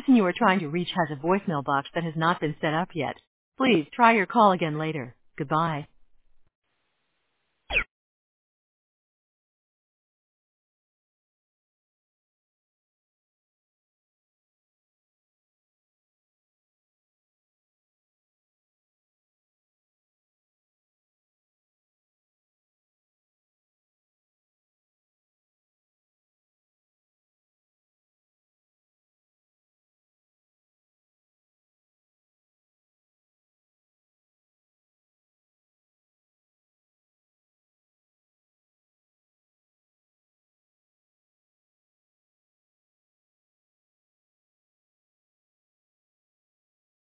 person you are trying to reach has a voicemail box that has not been set up yet. Please try your call again later. Goodbye.